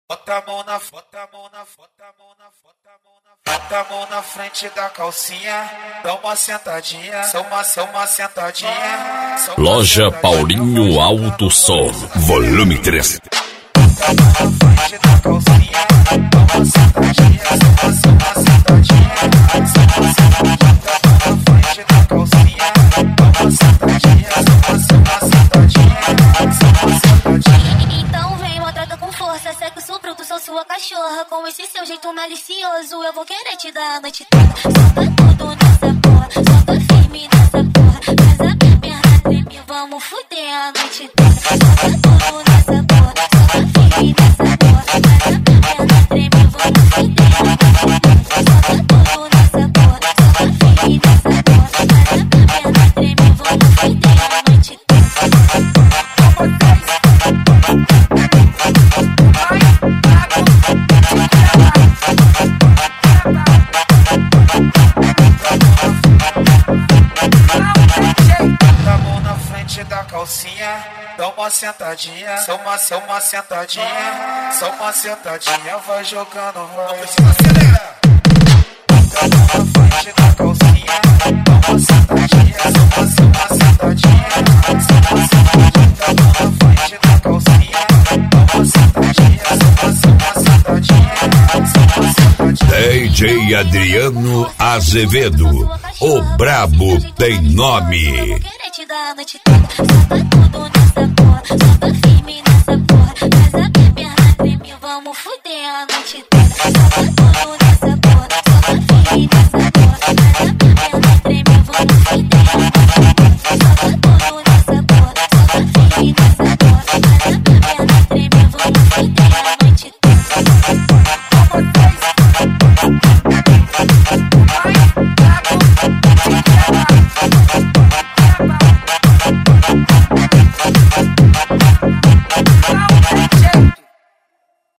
Bota a mão na, bota a mão na, bota a mão na, bota a mão na, bota a mão na frente da calcinha, dá uma sentadinha, só uma sentadinha. Loja Paulinho Alto Som, volume 3. Bota a mão na frente da calcinha, dá uma sentadinha, só uma sentadinha. Bota a mão na frente da calcinha, dá uma sentadinha, só uma sentadinha. Então vem, maltrata com força, segue o bruto, sou sua cachorra. Com esse seu jeito malicioso, eu vou querer te dar a noite toda. Solta tudo nessa porra, solta firme nessa porra. Faz a minha perna tremer, vamos fuder a noite toda. Solta tudo nessa porra, solta firme nessa porra. Faz a minha perna tremer, vamos fuder a noite toda. Solta tudo nessa porra, solta firme nessa porra. Faz a minha perna tremer, vamos fuder a noite toda. Bota a mão na frente da calcinha, dá uma sentadinha, só uma sentadinha, só uma sentadinha, vai jogando, vai. Não precisa acelerar. Bota a mão na frente da calcinha, dá uma sentadinha, só uma sentadinha, só uma sentadinha. Bota a mão na frente da calcinha, dá uma sentadinha, só uma sentadinha, só uma sentadinha. DJ Adriano Azevedo, o brabo tem nome. Eu vou querer te dar a noite toda. Solta tudo nessa porra, solta firme nessa porra. Faz a minha perna tremer, vamos fuder a noite toda. Solta tudo